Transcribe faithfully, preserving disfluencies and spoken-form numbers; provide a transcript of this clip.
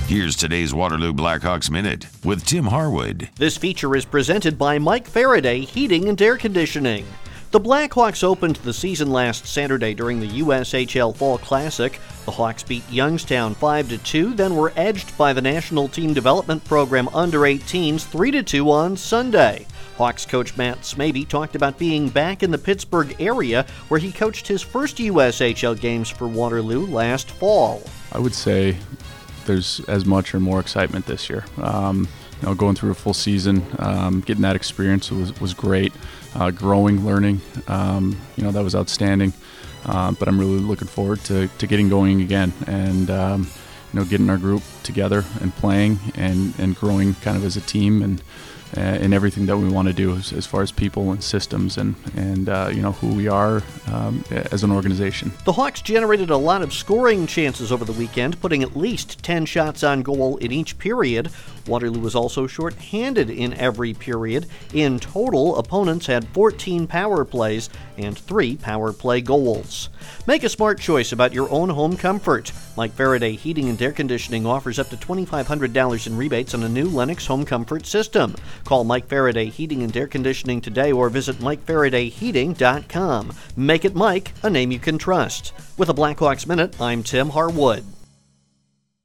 Here's today's Waterloo Blackhawks Minute with Tim Harwood. This feature is presented by Mike Faraday Heating and Air Conditioning. The Blackhawks opened the season last Saturday during the U S H L Fall Classic. The Hawks beat Youngstown five to two, then were edged by the National Team Development Program under eighteens three to two on Sunday. Hawks coach Matt Smaby talked about being back in the Pittsburgh area where he coached his first U S H L games for Waterloo last fall. I would say there's as much or more excitement this year. Um, you know, going through a full season, um, getting that experience was, was great. Uh, growing, learning, um, you know, that was outstanding. Uh, but I'm really looking forward to, to getting going again and, um, you know, getting our group together and playing and, and growing kind of as a team and uh, in everything that we want to do as, as far as people and systems and, and uh, you know, who we are um, as an organization. The Hawks generated a lot of scoring chances over the weekend, putting at least ten shots on goal in each period. Waterloo was also short-handed in every period. In total, opponents had fourteen power plays and three power play goals. Make a smart choice about your own home comfort. Mike Faraday Heating and Air Conditioning offers up to two thousand five hundred dollars in rebates on a new Lennox home comfort system. Call Mike Faraday Heating and Air Conditioning today or visit mike faraday heating dot com. Make it Mike, a name you can trust. With a Blackhawks Minute, I'm Tim Harwood.